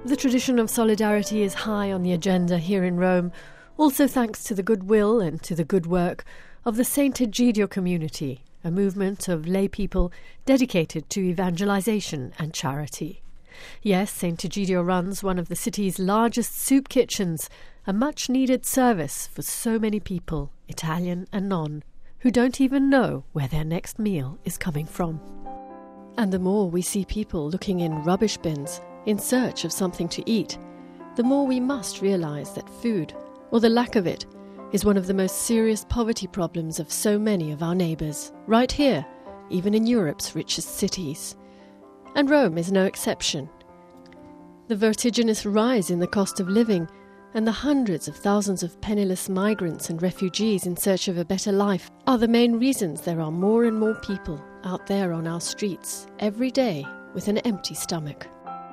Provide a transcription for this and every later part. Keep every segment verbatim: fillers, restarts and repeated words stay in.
The tradition of solidarity is high on the agenda here in Rome, also thanks to the goodwill and to the good work of the Saint Egidio community, a movement of lay people dedicated to evangelization and charity. Yes, Saint Egidio runs one of the city's largest soup kitchens, a much-needed service for so many people, Italian and non, who don't even know where their next meal is coming from. And the more we see people looking in rubbish bins in search of something to eat, the more we must realise that food, or the lack of it, is one of the most serious poverty problems of so many of our neighbours, right here, even in Europe's richest cities. And Rome is no exception. The vertiginous rise in the cost of living and the hundreds of thousands of penniless migrants and refugees in search of a better life are the main reasons there are more and more people out there on our streets every day with an empty stomach.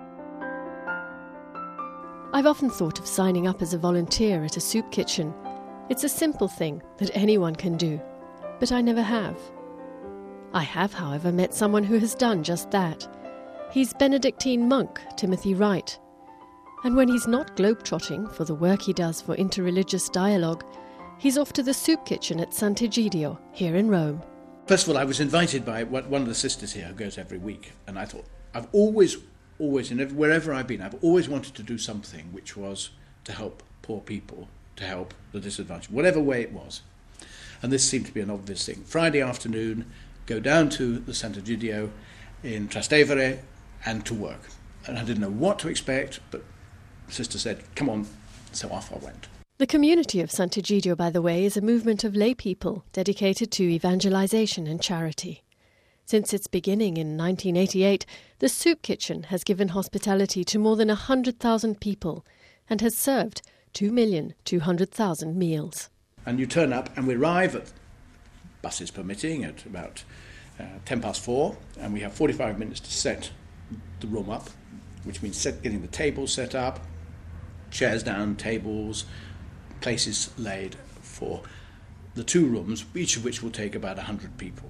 I've often thought of signing up as a volunteer at a soup kitchen. It's a simple thing that anyone can do, but I never have. I have, however, met someone who has done just that. He's Benedictine monk Timothy Wright. And when he's not globetrotting for the work he does for interreligious dialogue, he's off to the soup kitchen at Sant'Egidio, here in Rome. First of all, I was invited by one of the sisters here who goes every week, and I thought, I've always, always, in every, wherever I've been, I've always wanted to do something which was to help poor people, to help the disadvantaged, whatever way it was. And this seemed to be an obvious thing. Friday afternoon, go down to the Sant'Egidio in Trastevere and to work. And I didn't know what to expect, but the sister said, come on, so off I went. The community of Sant'Egidio, by the way, is a movement of lay people dedicated to evangelization and charity. Since its beginning in nineteen eighty-eight, the soup kitchen has given hospitality to more than one hundred thousand people and has served two million two hundred thousand meals. And you turn up and we arrive, at buses permitting, at about uh, ten past four, and we have forty-five minutes to set the room up, which means set, getting the tables set up, chairs down, tables, places laid for the two rooms, each of which will take about one hundred people.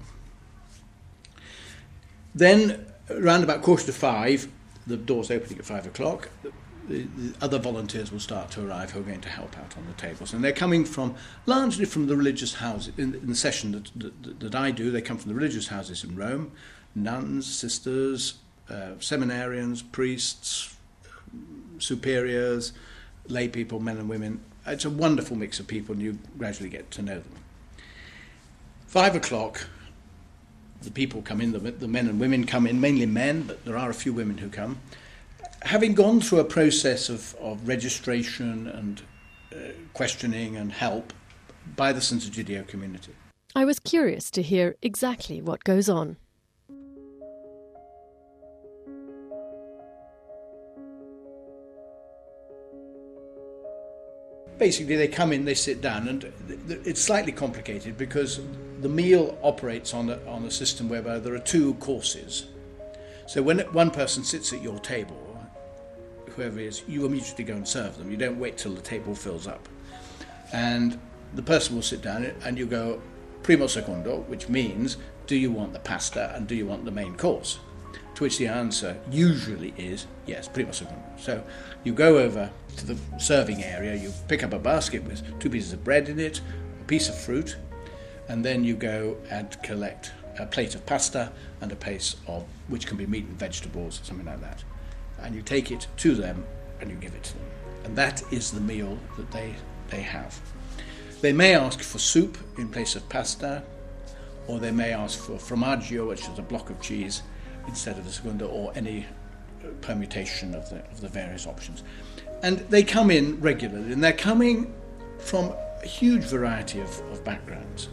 Then, around about quarter to five, the doors opening at five o'clock, the, the other volunteers will start to arrive who are going to help out on the tables. And they're coming from, largely from the religious houses. In, in the session that, that, that I do, they come from the religious houses in Rome, nuns, sisters, uh, seminarians, priests, superiors, lay people, men and women. It's a wonderful mix of people, and you gradually get to know them. Five o'clock, the people come in, the, the men and women come in, mainly men, but there are a few women who come. Having gone through a process of, of registration and uh, questioning and help by the Sant'Egidio community. I was curious to hear exactly what goes on. Basically, they come in, they sit down, and it's slightly complicated because the meal operates on a, on a system whereby there are two courses. So when one person sits at your table, whoever it is, you immediately go and serve them. You don't wait till the table fills up. And the person will sit down and you go, primo secondo, which means, do you want the pasta and do you want the main course? To which the answer usually is, yes, primo secondo. So you go over to the serving area, you pick up a basket with two pieces of bread in it, a piece of fruit, and then you go and collect a plate of pasta and a plate of, which can be meat and vegetables, something like that. And you take it to them and you give it to them. And that is the meal that they, they have. They may ask for soup in place of pasta, or they may ask for formaggio, which is a block of cheese, instead of the secondo, or any permutation of the, of the various options. And they come in regularly, and they're coming from a huge variety of, of backgrounds.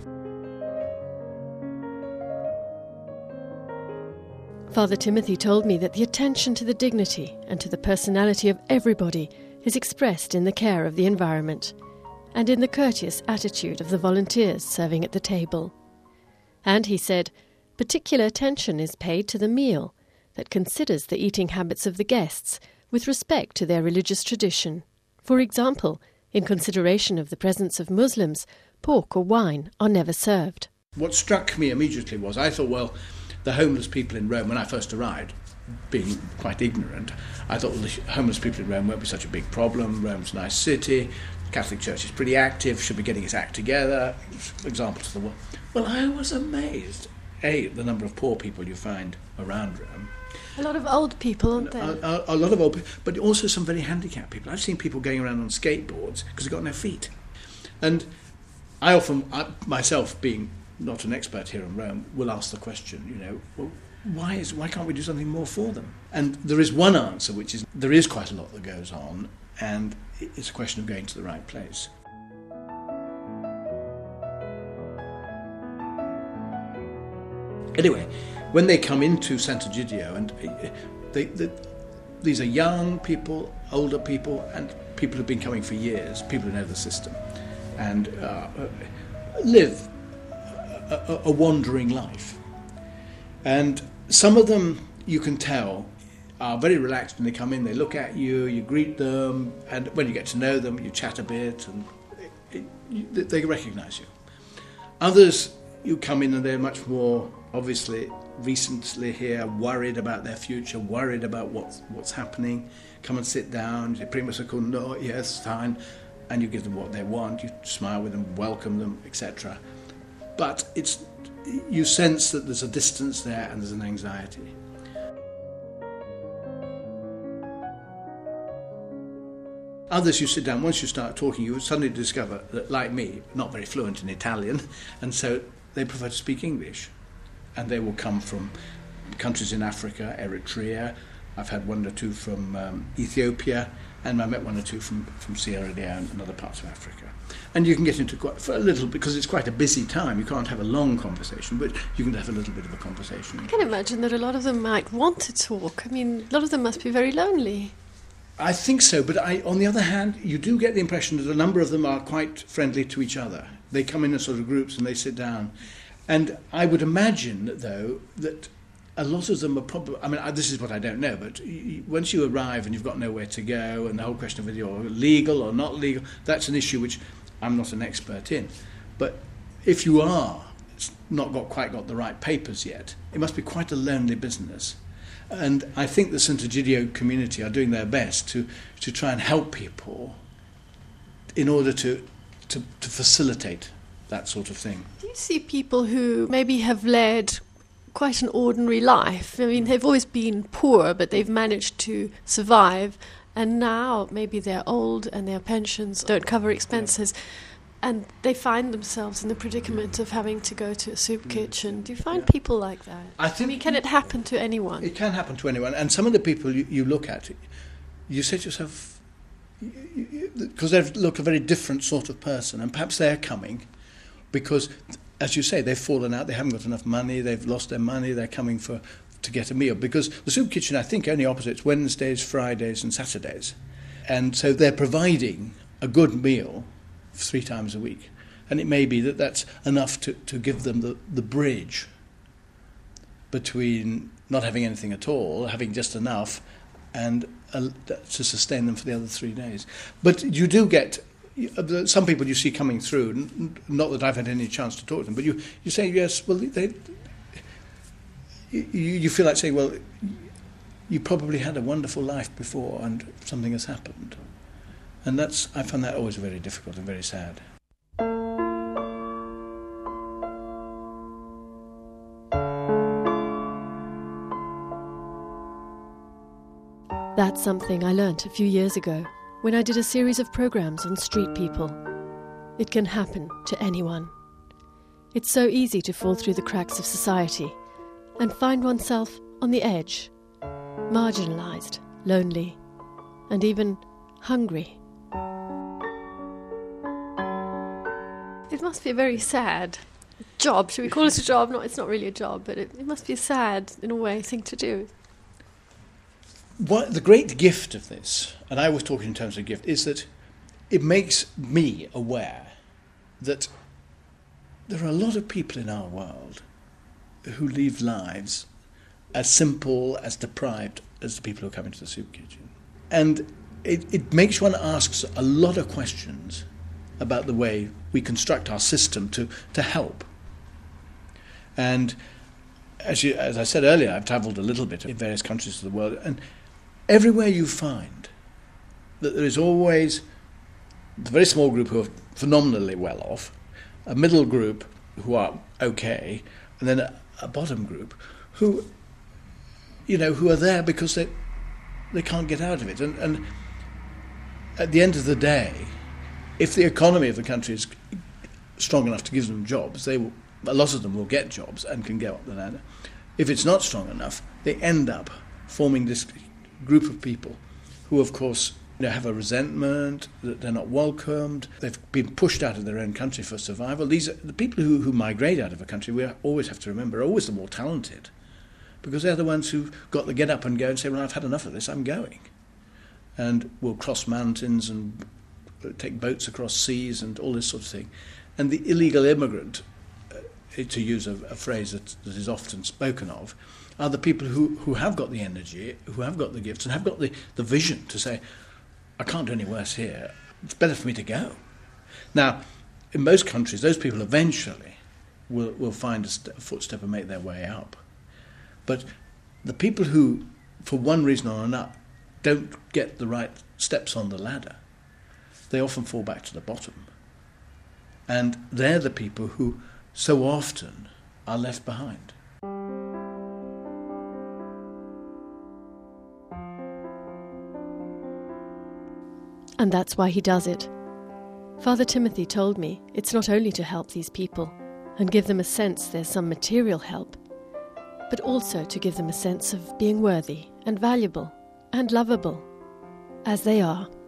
Father Timothy told me that the attention to the dignity and to the personality of everybody is expressed in the care of the environment and in the courteous attitude of the volunteers serving at the table. And, he said, particular attention is paid to the meal that considers the eating habits of the guests with respect to their religious tradition. For example, in consideration of the presence of Muslims, pork or wine are never served. What struck me immediately was, I thought, well, the homeless people in Rome, when I first arrived, being quite ignorant, I thought well, the homeless people in Rome won't be such a big problem. Rome's a nice city. The Catholic Church is pretty active, should be getting its act together. Example to the world. Well, I was amazed, A, the number of poor people you find around Rome. A lot of old people, aren't there? A, a, a lot of old people, but also some very handicapped people. I've seen people going around on skateboards because they've got no feet. And I often, I, myself being not an expert here in Rome, will ask the question, you know, well, why is why can't we do something more for them? And there is one answer, which is there is quite a lot that goes on, and it's a question of going to the right place. Anyway, when they come into Sant'Egidio, and they, they, these are young people, older people, and people who've been coming for years, people who know the system, and uh, live a, a wandering life. And some of them, you can tell, are very relaxed when they come in. They look at you, you greet them, and when you get to know them, you chat a bit, and it, it, you, they recognise you. Others, you come in and they're much more, obviously, recently here, worried about their future, worried about what's, what's happening. Come and sit down, you prima secondo, yes, fine, and you give them what they want, you smile with them, welcome them, et cetera. But it's you sense that there's a distance there and there's an anxiety. Others, you sit down, once you start talking, you suddenly discover that, like me, not very fluent in Italian, and so they prefer to speak English. And they will come from countries in Africa, Eritrea. I've had one or two from um, Ethiopia, and I met one or two from, from Sierra Leone and other parts of Africa. And you can get into quite for a little, because it's quite a busy time. You can't have a long conversation, but you can have a little bit of a conversation. I can imagine that a lot of them might want to talk. I mean, a lot of them must be very lonely. I think so, but I, on the other hand, you do get the impression that a number of them are quite friendly to each other. They come in in sort of groups and they sit down. And I would imagine, though, that a lot of them are probably, I mean, this is what I don't know, but once you arrive and you've got nowhere to go, and the whole question of whether you're legal or not legal, that's an issue which I'm not an expert in. But if you are not got quite got the right papers yet, it must be quite a lonely business. And I think the Sant'Egidio community are doing their best to, to try and help people in order to, to, to facilitate that sort of thing. Do you see people who maybe have led quite an ordinary life? I mean, they've always been poor, but they've managed to survive, and now maybe they're old and their pensions don't cover expenses, and they find themselves in the predicament of having to go to a soup kitchen. Do you find yeah. people like that? I think I mean, can it happen to anyone? It can happen to anyone, and some of the people you, you look at, you say to yourself, because they look a very different sort of person, and perhaps they're coming because, as you say, they've fallen out, they haven't got enough money, they've lost their money, they're coming for to get a meal. Because the soup kitchen, I think, only operates Wednesdays, Fridays and Saturdays. And so they're providing a good meal three times a week. And it may be that that's enough to, to give them the, the bridge between not having anything at all, having just enough, and uh, to sustain them for the other three days. But you do get some people you see coming through, not that I've had any chance to talk to them, but you, you say, yes, well, they, you, you feel like saying, well, you probably had a wonderful life before and something has happened. And that's, I find that always very difficult and very sad. That's something I learnt a few years ago when I did a series of programs on street people. It can happen to anyone. It's so easy to fall through the cracks of society and find oneself on the edge, marginalised, lonely, and even hungry. It must be a very sad job. Should we call it a job? No, it's not really a job, but it, it must be a sad, in a way, thing to do. What, the great gift of this, and I was talking in terms of gift, is that it makes me aware that there are a lot of people in our world who live lives as simple, as deprived as the people who come into the soup kitchen. And it, it makes one ask a lot of questions about the way we construct our system to, to help. And as, you, as I said earlier, I've travelled a little bit in various countries of the world, and everywhere you find that there is always a very small group who are phenomenally well off, a middle group who are okay, and then a, a bottom group who, you know, who are there because they they can't get out of it. And, and at the end of the day, if the economy of the country is strong enough to give them jobs, they will, a lot of them will get jobs and can go up the ladder. If it's not strong enough, they end up forming this group of people who, of course, you know, have a resentment, that they're not welcomed, they've been pushed out of their own country for survival. These are the people who, who migrate out of a country, we always have to remember, are always the more talented, because they're the ones who've got to get up and go and say, well, I've had enough of this, I'm going. And will cross mountains and take boats across seas and all this sort of thing. And the illegal immigrant, uh, to use a, a phrase that, that is often spoken of, are the people who, who have got the energy, who have got the gifts, and have got the, the vision to say, I can't do any worse here, it's better for me to go. Now, in most countries, those people eventually will, will find a, st- a footstep and make their way up. But the people who, for one reason or another, don't get the right steps on the ladder, they often fall back to the bottom. And they're the people who so often are left behind. And that's why he does it. Father Timothy told me it's not only to help these people and give them a sense there's some material help, but also to give them a sense of being worthy and valuable and lovable, as they are.